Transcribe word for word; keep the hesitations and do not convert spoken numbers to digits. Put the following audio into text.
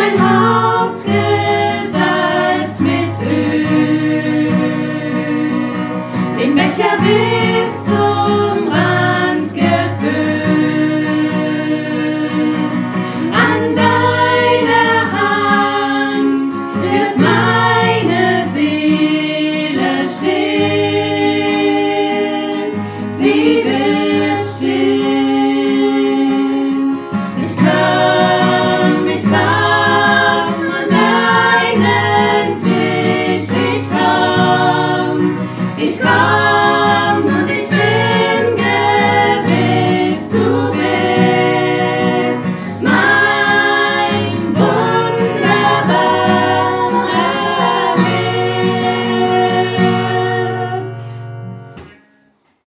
mein Haupt gesalbt mit Öl, den Becher bis zum Rand gefüllt. An deiner Hand wird meine Seele still, sie wird still. Ich komm, ich komm an deinen Tisch, ich komm, ich komm.